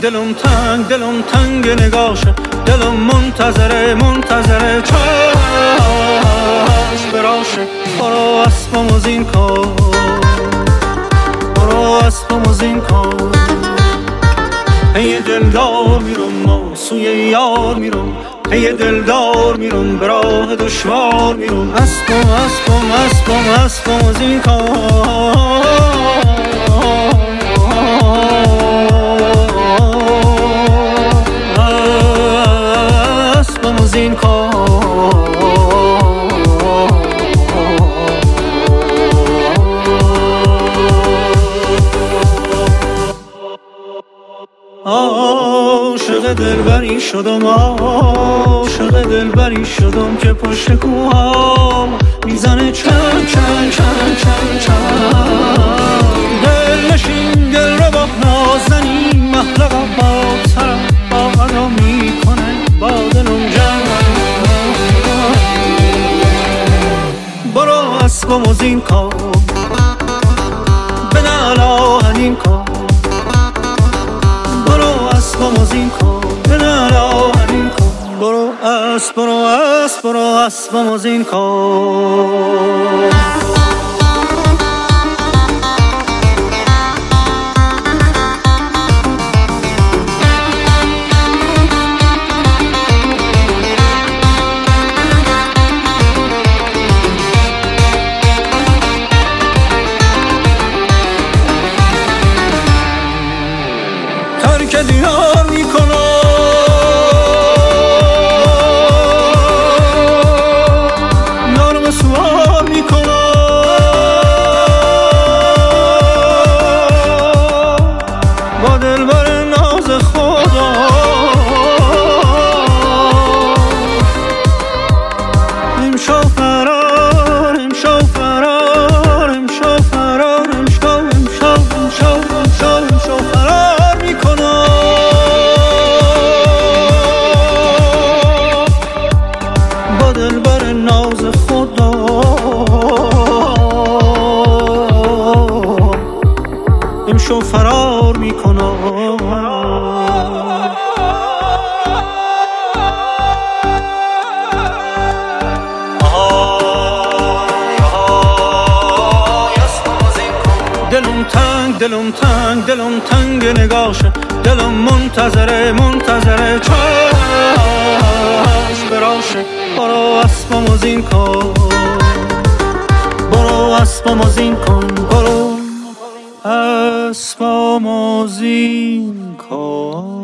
دلم تنگ نگاشه، دلم منتظره چشم براشه. برو اسبم از این کار، برو اسبم از این کار. پی دلدار میرم و سوی یار میرم، پی دلدار میرم به راه دشوار میرم. اسبم از این کار. اسبم از این کار. عاشق دلبری شدم، عاشق دلبری شدم که پشت کوها میزنه چن چن چن چن چن. دل نشین دل رو با نازنین محلقا با سرم با ادا میکنه با دلم جمع. برو اسبم از این کار، به نالاهن این کار. اسبم از این کار، به نالاهن این کار. برو اسبم از این کار. ترک دیار میکنم، یارم سوار میکنم. با دلبر ناز خدا امشو فرار، امشو فرار، امشو فرار، امشو فرار میکنم. با دلبر ناز خدا امشو فرار میکنم. دلم تنگ نگاشه، دلم منتظره چشم براشه. برو اسبم از این کار، برو اسبم از این کار. برو اسبم از این کار.